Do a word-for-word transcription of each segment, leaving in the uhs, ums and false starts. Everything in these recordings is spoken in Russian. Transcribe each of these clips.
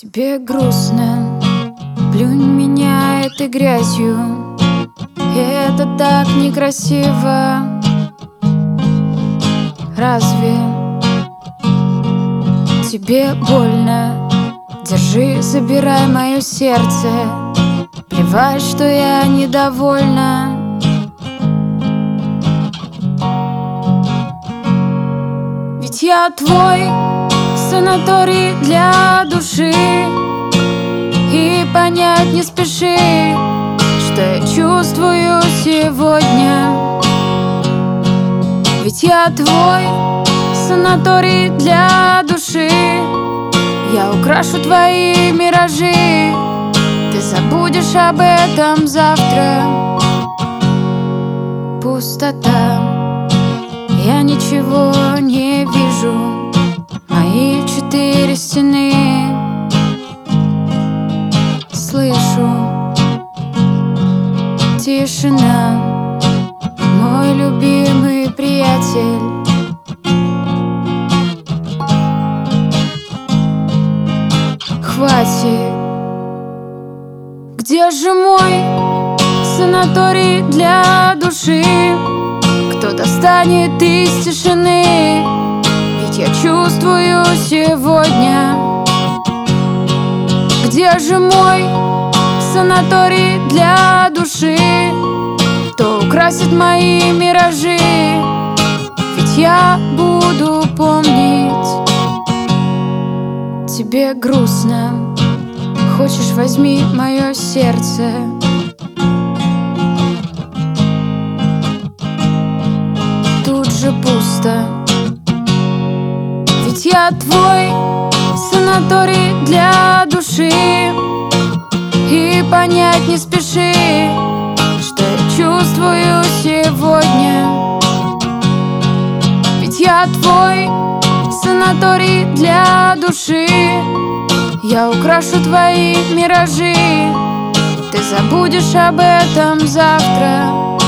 Тебе грустно, плюнь меня этой грязью. Это так некрасиво. Разве тебе больно? Держи, забирай мое сердце. Плевать, что я недовольна. Ведь я твой санаторий для души. И понять не спеши, что я чувствую сегодня. Ведь я твой санаторий для души. Я украшу твои миражи. Ты забудешь об этом завтра. Пустота, я ничего не вижу. Мои четыре стены слышу. Тишина, мой любимый приятель. Хватит. Где же мой санаторий для души? Кто достанет из тишины? Ведь я чувствую сегодня. Где же мой санаторий для души? Кто украсит мои миражи? Ведь я буду помнить. Тебе грустно, хочешь, возьми мое сердце. Тут же пусто. Ведь я твой санаторий для души. И понять не спеши, что я чувствую сегодня. Ведь я твой санаторий для души. Я украшу твои миражи. Ты забудешь об этом завтра.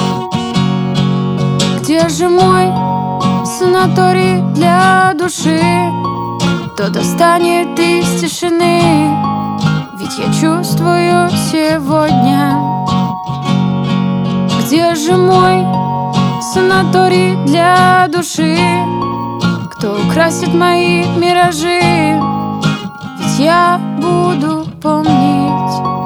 Где же мой санаторий для души? Кто достанет из тишины? Ведь я чувствую сегодня. Где же мой санаторий для души? Кто украсит мои миражи? Ведь я буду помнить.